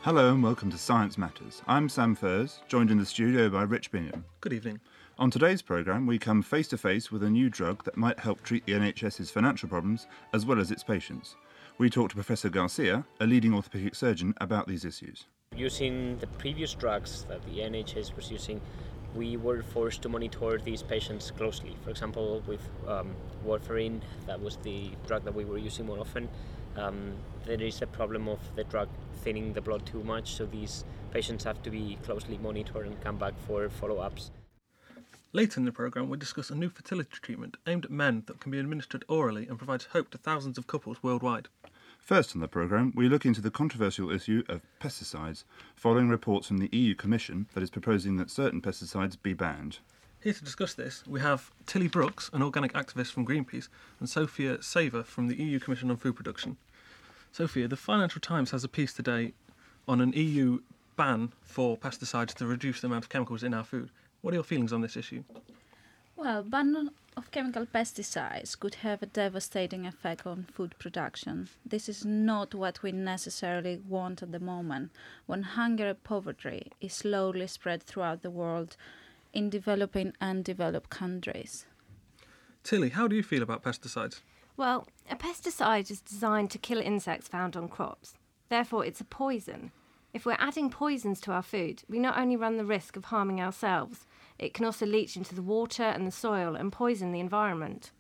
Hello and welcome to Science Matters. I'm Sam Furs, joined in the studio by Rich Bingham. Good evening. On today's programme, we come face to face with a new drug that might help treat the NHS's financial problems as well as its patients. We talk to Professor Garcia, a leading orthopaedic surgeon, about these issues. Using the previous drugs that the NHS was using, we were forced to monitor these patients closely. For example, with warfarin, that was the drug that we were using more often. There is a problem of the drug thinning the blood too much, so these patients have to be closely monitored and come back for follow-ups. Later in the programme, we'll discuss a new fertility treatment aimed at men that can be administered orally and provides hope to thousands of couples worldwide. First on the programme, we look into the controversial issue of pesticides, following reports from the EU Commission that is proposing that certain pesticides be banned. Here to discuss this, we have Tilly Brooks, an organic activist from Greenpeace, and Sophia Saver from the EU Commission on Food Production. Sophia, the Financial Times has a piece today on an EU ban for pesticides to reduce the amount of chemicals in our food. What are your feelings on this issue? Well, ban of chemical pesticides could have a devastating effect on food production. This is not what we necessarily want at the moment, when hunger and poverty is slowly spread throughout the world in developing and developed countries. Tilly, how do you feel about pesticides? Well, a pesticide is designed to kill insects found on crops. Therefore, it's a poison. If we're adding poisons to our food, we not only run the risk of harming ourselves, it can also leach into the water and the soil and poison the environment.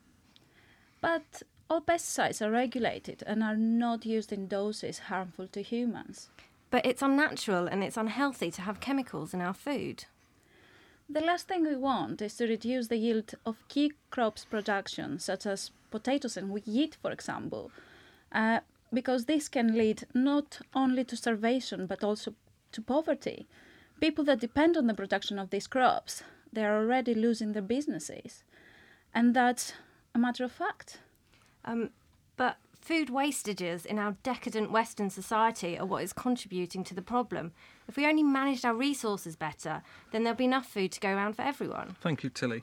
But all pesticides are regulated and are not used in doses harmful to humans. But it's unnatural and it's unhealthy to have chemicals in our food. The last thing we want is to reduce the yield of key crops production, such as potatoes and wheat, for example, because this can lead not only to starvation but also to poverty. People that depend on the production of these crops, they are already losing their businesses. And that's a matter of fact. But food wastages in our decadent Western society are what is contributing to the problem. If we only managed our resources better, then there'll be enough food to go around for everyone. Thank you, Tilly.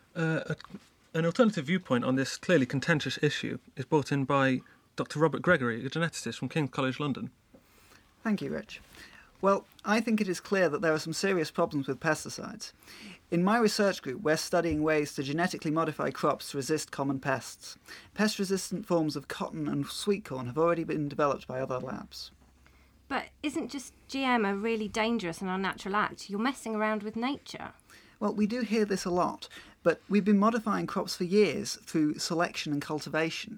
An alternative viewpoint on this clearly contentious issue is brought in by Dr. Robert Gregory, a geneticist from King's College London. Thank you, Rich. Well, I think it is clear that there are some serious problems with pesticides. In my research group, we're studying ways to genetically modify crops to resist common pests. Pest-resistant forms of cotton and sweet corn have already been developed by other labs. But isn't just GM a really dangerous and unnatural act? You're messing around with nature. Well, we do hear this a lot, but we've been modifying crops for years through selection and cultivation.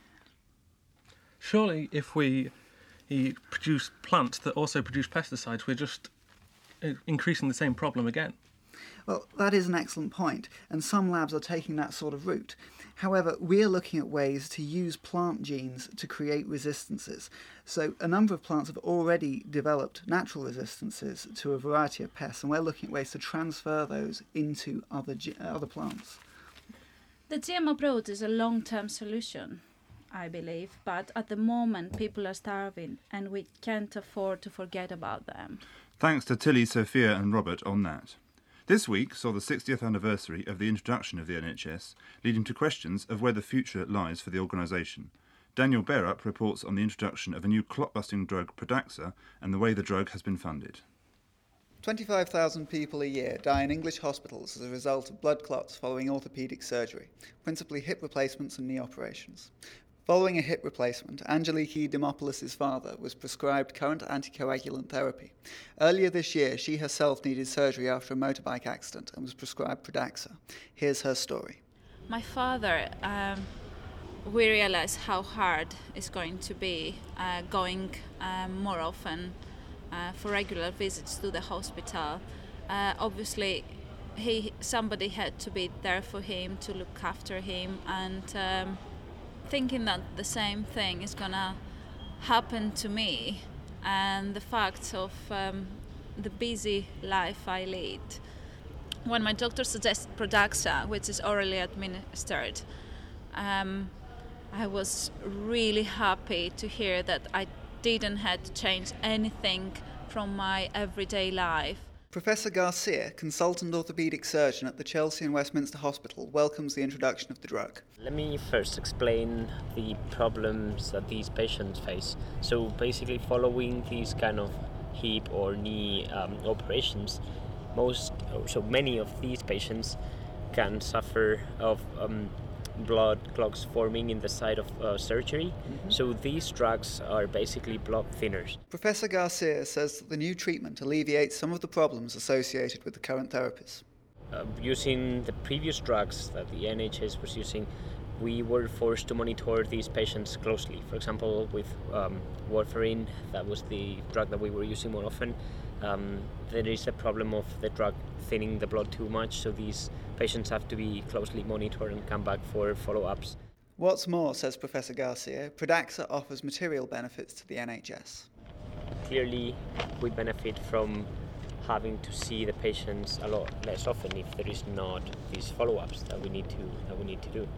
Surely, if we produce plants that also produce pesticides, we're just increasing the same problem again. Well, that is an excellent point, and some labs are taking that sort of route. However, we're looking at ways to use plant genes to create resistances. So a number of plants have already developed natural resistances to a variety of pests, and we're looking at ways to transfer those into other plants. The GM approach is a long-term solution, I believe, but at the moment people are starving and we can't afford to forget about them. Thanks to Tilly, Sophia and Robert on that. This week saw the 60th anniversary of the introduction of the NHS, leading to questions of where the future lies for the organisation. Daniel Berup reports on the introduction of a new clot-busting drug, Pradaxa, and the way the drug has been funded. 25,000 people a year die in English hospitals as a result of blood clots following orthopaedic surgery, principally hip replacements and knee operations. Following a hip replacement, Angeliki Dimopoulos' father was prescribed current anticoagulant therapy. Earlier this year, she herself needed surgery after a motorbike accident and was prescribed Pradaxa. Here's her story. My father, we realized how hard it's going to be going more often for regular visits to the hospital. Obviously, somebody had to be there for him to look after him, and thinking that the same thing is gonna happen to me, and the fact of the busy life I lead. When my doctor suggested Pradaxa, which is orally administered, I was really happy to hear that I didn't have to change anything from my everyday life. Professor Garcia, consultant orthopaedic surgeon at the Chelsea and Westminster Hospital, welcomes the introduction of the drug. Let me first explain the problems that these patients face. So basically, following these kind of hip or knee operations, many of these patients can suffer of blood clots forming in the site of surgery. So these drugs are basically blood thinners. Professor Garcia says that the new treatment alleviates some of the problems associated with the current therapies. Using the previous drugs that the NHS was using, we were forced to monitor these patients closely. For example, with warfarin, that was the drug that we were using more often. There is a problem of the drug thinning the blood too much, so these patients have to be closely monitored and come back for follow-ups. What's more, says Professor Garcia, Pradaxa offers material benefits to the NHS. Clearly, we benefit from having to see the patients a lot less often if there is not these follow-ups that we need to do.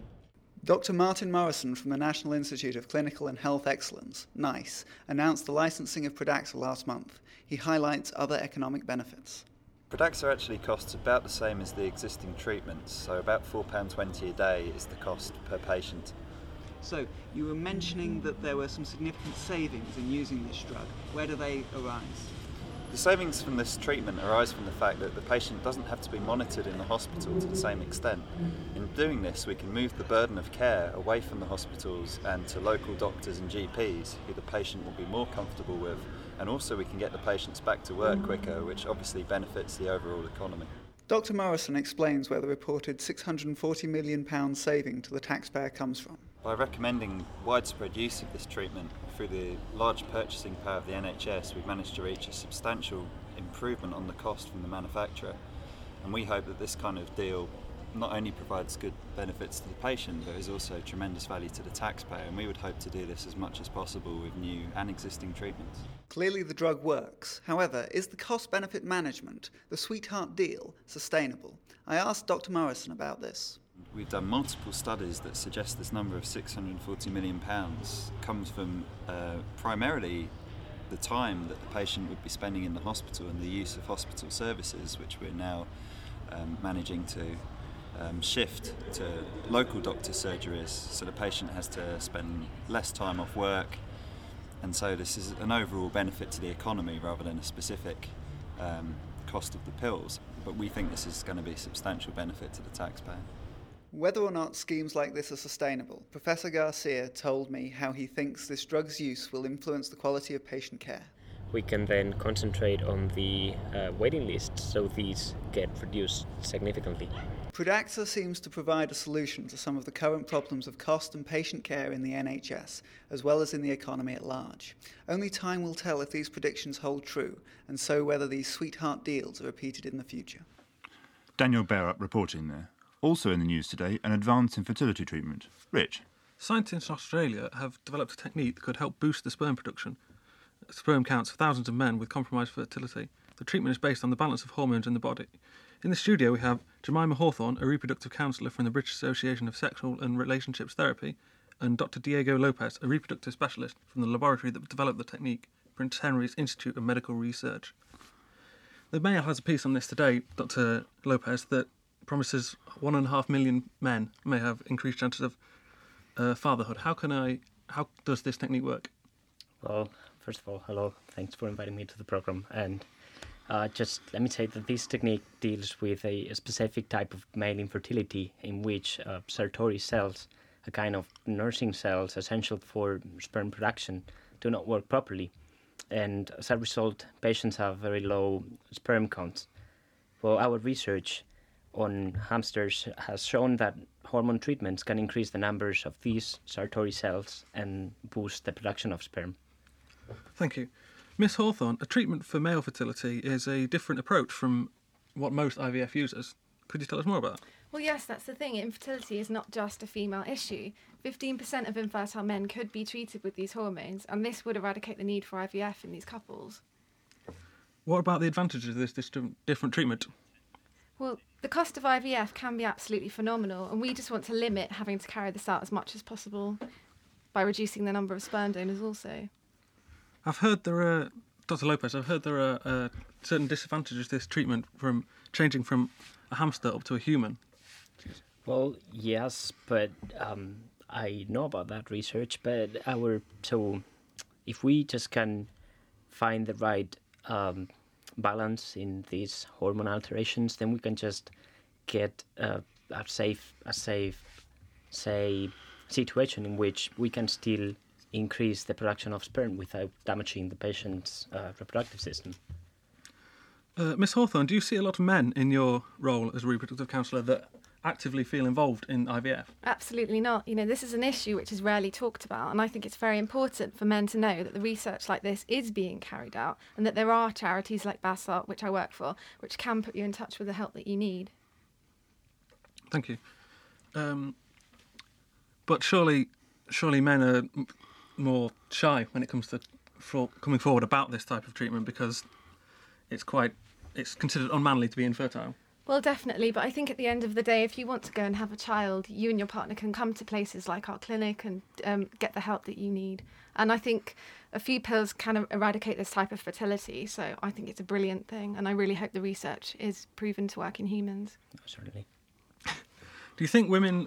Dr. Martin Morrison from the National Institute of Clinical and Health Excellence, NICE, announced the licensing of Pradaxa last month. He highlights other economic benefits. Pradaxa actually costs about the same as the existing treatments, so about £4.20 a day is the cost per patient. So, you were mentioning that there were some significant savings in using this drug. Where do they arise? The savings from this treatment arise from the fact that the patient doesn't have to be monitored in the hospital to the same extent. In doing this, we can move the burden of care away from the hospitals and to local doctors and GPs, who the patient will be more comfortable with, and also we can get the patients back to work quicker, which obviously benefits the overall economy. Dr. Morrison explains where the reported £640 million saving to the taxpayer comes from. By recommending widespread use of this treatment through the large purchasing power of the NHS, we've managed to reach a substantial improvement on the cost from the manufacturer. And we hope that this kind of deal not only provides good benefits to the patient, but is also tremendous value to the taxpayer. And we would hope to do this as much as possible with new and existing treatments. Clearly the drug works. However, is the cost-benefit management, the sweetheart deal, sustainable? I asked Dr. Morrison about this. We've done multiple studies that suggest this number of £640 million comes from primarily the time that the patient would be spending in the hospital and the use of hospital services, which we're now managing to shift to local doctor surgeries, so the patient has to spend less time off work, and so this is an overall benefit to the economy rather than a specific cost of the pills, but we think this is going to be a substantial benefit to the taxpayer. Whether or not schemes like this are sustainable, Professor Garcia told me how he thinks this drug's use will influence the quality of patient care. We can then concentrate on the waiting list, so these get reduced significantly. Pradaxa seems to provide a solution to some of the current problems of cost and patient care in the NHS, as well as in the economy at large. Only time will tell if these predictions hold true, and so whether these sweetheart deals are repeated in the future. Daniel Bearup reporting there. Also in the news today, an advance in fertility treatment. Rich. Scientists in Australia have developed a technique that could help boost the sperm production. Sperm counts of thousands of men with compromised fertility. The treatment is based on the balance of hormones in the body. In the studio we have Jemima Hawthorne, a reproductive counsellor from the British Association of Sexual and Relationships Therapy, and Dr. Diego Lopez, a reproductive specialist from the laboratory that developed the technique, Prince Henry's Institute of Medical Research. The Mail has a piece on this today, Dr. Lopez, that promises 1.5 million men may have increased chances of fatherhood. How does this technique work? Well, first of all, hello. Thanks for inviting me to the program. And just let me say that this technique deals with a specific type of male infertility in which Sertoli cells, a kind of nursing cells essential for sperm production, do not work properly. And as a result, patients have very low sperm counts. Well, our research on hamsters has shown that hormone treatments can increase the numbers of these Sertoli cells and boost the production of sperm. Thank you. Miss Hawthorne, a treatment for male fertility is a different approach from what most IVF uses. Could you tell us more about that? Well, yes, that's the thing. Infertility is not just a female issue. 15% of infertile men could be treated with these hormones, and this would eradicate the need for IVF in these couples. What about the advantages of this different treatment? Well, the cost of IVF can be absolutely phenomenal, and we just want to limit having to carry this out as much as possible by reducing the number of sperm donors also. I've heard there are, Dr. Lopez, certain disadvantages to this treatment from changing from a hamster up to a human. Well, yes, but I know about that research, but so if we just can find the right balance in these hormone alterations, then we can just get a safe situation in which we can still increase the production of sperm without damaging the patient's reproductive system. Miss Hawthorne, do you see a lot of men in your role as a reproductive counsellor that actively feel involved in IVF? Absolutely not. This is an issue which is rarely talked about, and I think it's very important for men to know that the research like this is being carried out and that there are charities like BASART, which I work for, which can put you in touch with the help that you need. Thank you. But surely men are more shy when it comes to coming forward about this type of treatment because it's considered unmanly to be infertile. Well, definitely, but I think at the end of the day, if you want to go and have a child, you and your partner can come to places like our clinic and get the help that you need. And I think a few pills can eradicate this type of fertility, so I think it's a brilliant thing, and I really hope the research is proven to work in humans. Certainly. Do you think women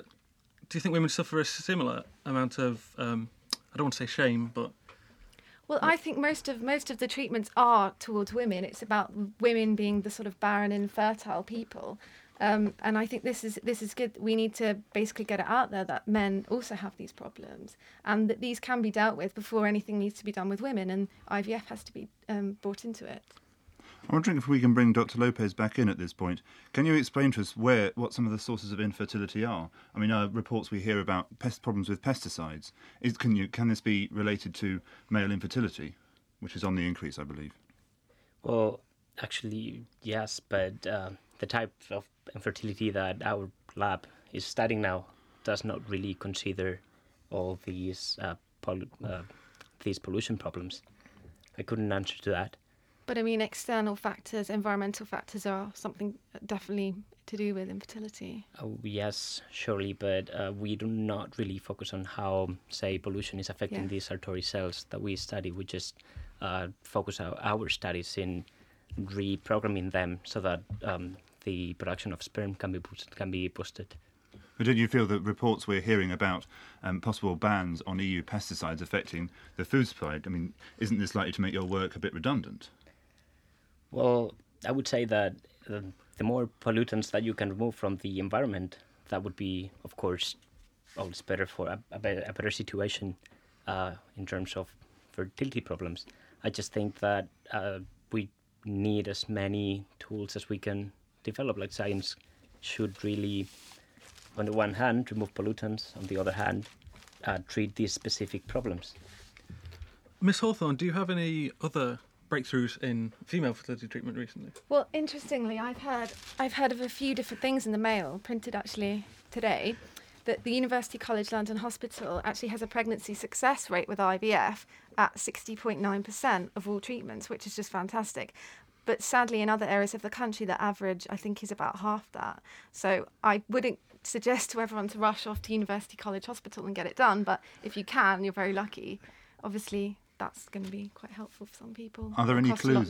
suffer a similar amount of I don't want to say shame, but well, I think most of the treatments are towards women. It's about women being the sort of barren, infertile people, and I think this is good. We need to basically get it out there that men also have these problems, and that these can be dealt with before anything needs to be done with women, and IVF has to be brought into it. I'm wondering if we can bring Dr. Lopez back in at this point. Can you explain to us what some of the sources of infertility are? I mean, reports we hear about problems with pesticides. Can this be related to male infertility, which is on the increase, I believe? Well, actually, yes, but the type of infertility that our lab is studying now does not really consider all these pollution problems. I couldn't answer to that. But I mean, external factors, environmental factors are something definitely to do with infertility. Oh, yes, surely, but we do not really focus on how, say, pollution is affecting these sartorial cells that we study. We just focus our studies in reprogramming them so that the production of sperm can be boosted. But don't you feel that reports we're hearing about possible bans on EU pesticides affecting the food supply, I mean, isn't this likely to make your work a bit redundant? Well, I would say that the more pollutants that you can remove from the environment, that would be, of course, always better for a better situation in terms of fertility problems. I just think that we need as many tools as we can develop. Like science should really, on the one hand, remove pollutants, on the other hand, treat these specific problems. Miss Hawthorne, do you have any other breakthroughs in female fertility treatment recently? Well, interestingly, I've heard of a few different things in the Mail, printed actually today, that the University College London Hospital actually has a pregnancy success rate with IVF at 60.9% of all treatments, which is just fantastic. But sadly, in other areas of the country, the average, I think, is about half that. So I wouldn't suggest to everyone to rush off to University College Hospital and get it done, but if you can, you're very lucky. Obviously, that's going to be quite helpful for some people. Are there any clues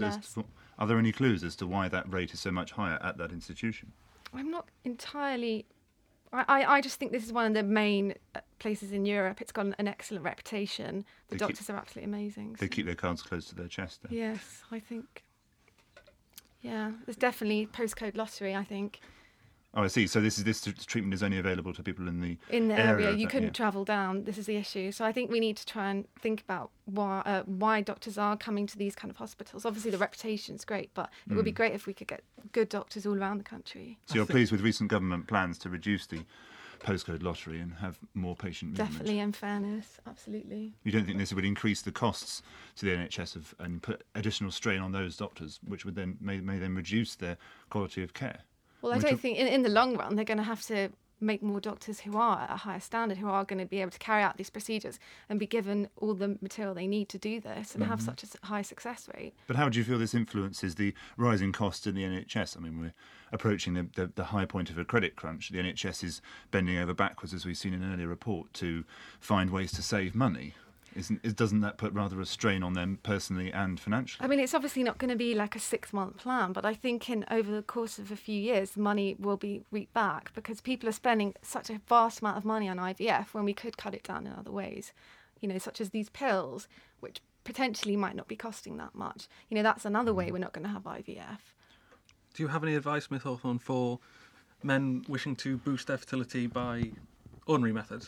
as to why that rate is so much higher at that institution? I'm not entirely... I just think this is one of the main places in Europe. It's got an excellent reputation. The doctors are absolutely amazing. They keep their cards close to their chest, then. Yes, I think. Yeah, there's definitely postcode lottery, I think. Oh, I see. So this treatment is only available to people in the area. You couldn't travel down. This is the issue. So I think we need to try and think about why doctors are coming to these kind of hospitals. Obviously, the reputation's great, but it would be great if we could get good doctors all around the country. So you're pleased with recent government plans to reduce the postcode lottery and have more patient movement? Definitely, and fairness, absolutely. You don't think this would increase the costs to the NHS and put additional strain on those doctors, which would then may then reduce their quality of care? Well, I don't think in the long run they're going to have to make more doctors who are at a higher standard, who are going to be able to carry out these procedures and be given all the material they need to do this and have such a high success rate. But how do you feel this influences the rising costs in the NHS? I mean, we're approaching the high point of a credit crunch. The NHS is bending over backwards, as we've seen in an earlier report, to find ways to save money. Doesn't that put rather a strain on them personally and financially? I mean, it's obviously not going to be like a 6-month plan, but I think over the course of a few years, the money will be reaped back because people are spending such a vast amount of money on IVF when we could cut it down in other ways, such as these pills, which potentially might not be costing that much. You know, that's another way we're not going to have IVF. Do you have any advice, Miss Hawthorne, for men wishing to boost their fertility by ordinary methods?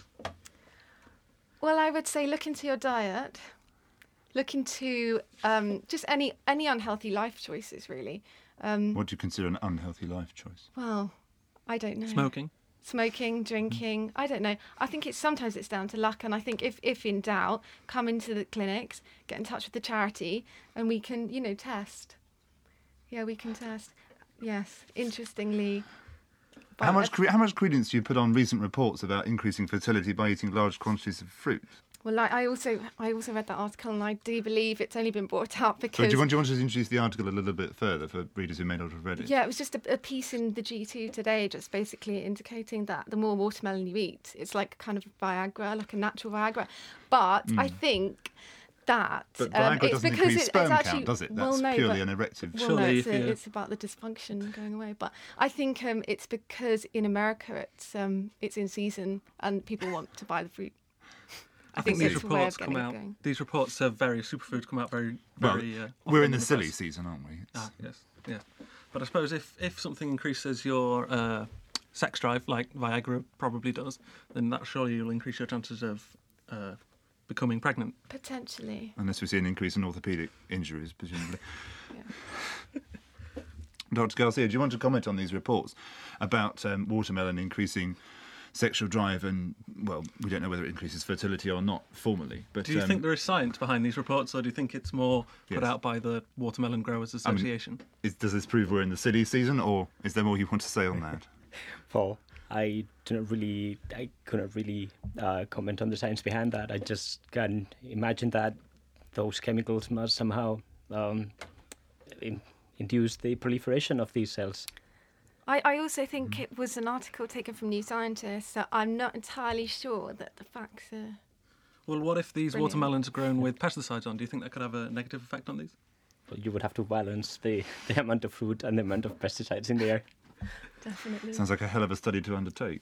Well, I would say look into your diet. Look into just any unhealthy life choices, really. What do you consider an unhealthy life choice? Well, I don't know. Smoking, drinking, I don't know. I think sometimes it's down to luck, and I think if in doubt, come into the clinics, get in touch with the charity, and we can, test. Yeah, we can test. Yes, interestingly. How much credence do you put on recent reports about increasing fertility by eating large quantities of fruit? Well, I also read that article, and I do believe it's only been brought up because... So do you want to introduce the article a little bit further for readers who may not have read it? Yeah, it was just a piece in the G2 today, just basically indicating that the more watermelon you eat, it's like kind of Viagra, like a natural Viagra. But I think that... But Viagra doesn't increase sperm count, does it? That's purely an erective... Well, no, it's about the dysfunction going away. But I think it's because in America it's in season and people want to buy the fruit. I think these reports come out. These reports of various superfoods come out very. We're in the silly season, aren't we? Yes. But I suppose if something increases your sex drive, like Viagra probably does, then that surely will increase your chances of becoming pregnant. Potentially. Unless we see an increase in orthopaedic injuries, presumably. Yeah. Dr. Garcia, do you want to comment on these reports about watermelon increasing sexual drive, and well, we don't know whether it increases fertility or not formally. But do you think there is science behind these reports, or do you think it's more put out by the Watermelon Growers Association? Does this prove we're in the silly season, or is there more you want to say on that? Well, I couldn't really comment on the science behind that. I just can imagine that those chemicals must somehow induce the proliferation of these cells. I also think it was an article taken from New Scientist, so I'm not entirely sure that the facts are... Well, what if these watermelons are grown with pesticides on? Do you think that could have a negative effect on these? Well, you would have to balance the amount of fruit and the amount of pesticides in the air. Definitely. Sounds like a hell of a study to undertake.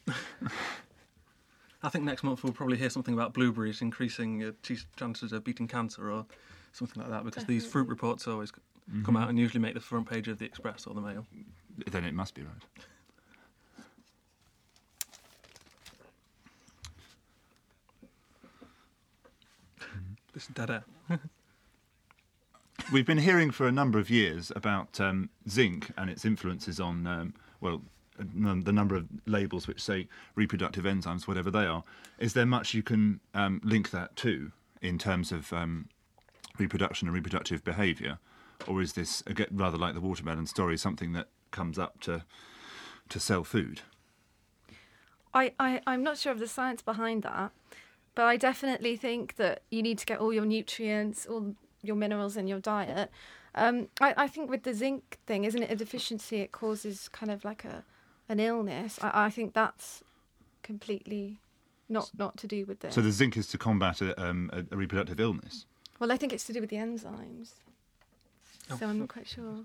I think next month we'll probably hear something about blueberries increasing your chances of beating cancer or something like that, because these fruit reports always come out and usually make the front page of the Express or the Mail. Then it must be right. This is dead air. We've been hearing for a number of years about zinc and its influences on, the number of labels which say reproductive enzymes, whatever they are. Is there much you can link that to in terms of reproduction and reproductive behaviour? Or is this, again, rather like the watermelon story, something that comes up to sell food? I'm not sure of the science behind that, but I definitely think that you need to get all your nutrients, all your minerals in your diet. I think with the zinc thing, isn't it a deficiency? It causes kind of like an illness. I think that's completely not to do with this. So the zinc is to combat a reproductive illness? Well, I think it's to do with the enzymes. So I'm not quite sure.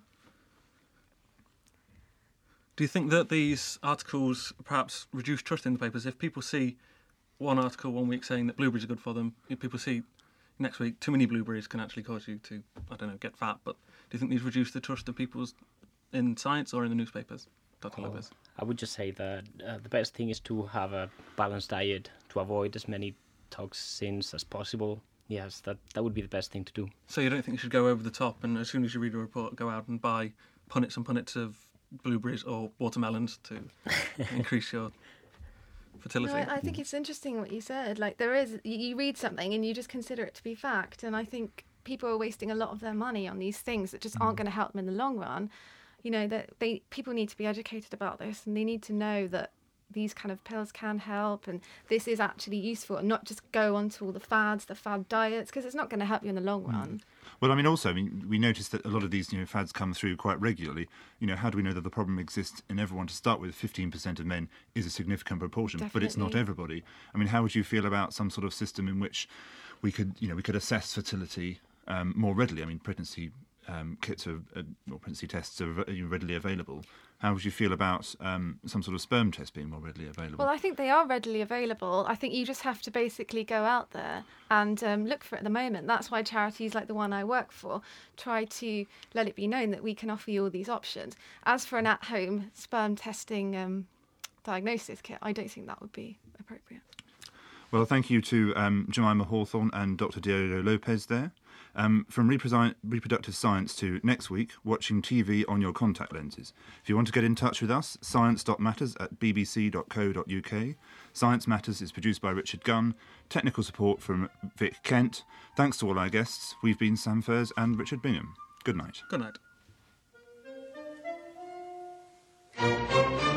Do you think that these articles perhaps reduce trust in the papers? If people see one article one week saying that blueberries are good for them, if people see next week too many blueberries can actually cause you to, get fat, but do you think these reduce the trust of people in science or in the newspapers? Dr. Lopez? I would just say that the best thing is to have a balanced diet to avoid as many toxins as possible. Yes, that would be the best thing to do. So you don't think you should go over the top and as soon as you read a report, go out and buy punnets and punnets of blueberries or watermelons to increase your fertility? No, I think it's interesting what you said. Like, there is, you read something and you just consider it to be fact, and I think people are wasting a lot of their money on these things that just aren't going to help them in the long run. You know, that people need to be educated about this, and they need to know that these kind of pills can help and this is actually useful, and not just go onto all the fads, the fad diets, because it's not going to help you in the long run. Well, we noticed that a lot of these fads come through quite regularly. How do we know that the problem exists in everyone? To start with, 15% of men is a significant proportion, Definitely. But it's not everybody. How would you feel about some sort of system in which we could assess fertility more readily? Pregnancy kits or pregnancy tests are readily available. How would you feel about some sort of sperm test being more readily available? Well, I think they are readily available. I think you just have to basically go out there and look for it at the moment. That's why charities like the one I work for try to let it be known that we can offer you all these options. As for an at-home sperm testing diagnosis kit, I don't think that would be appropriate. Well, thank you to Jemima Hawthorne and Dr. Diego Lopez there. From reproductive science to next week, watching TV on your contact lenses. If you want to get in touch with us, science.matters@bbc.co.uk. Science Matters is produced by Richard Gunn. Technical support from Vic Kent. Thanks to all our guests. We've been Sam Furrs and Richard Bingham. Good night. Good night.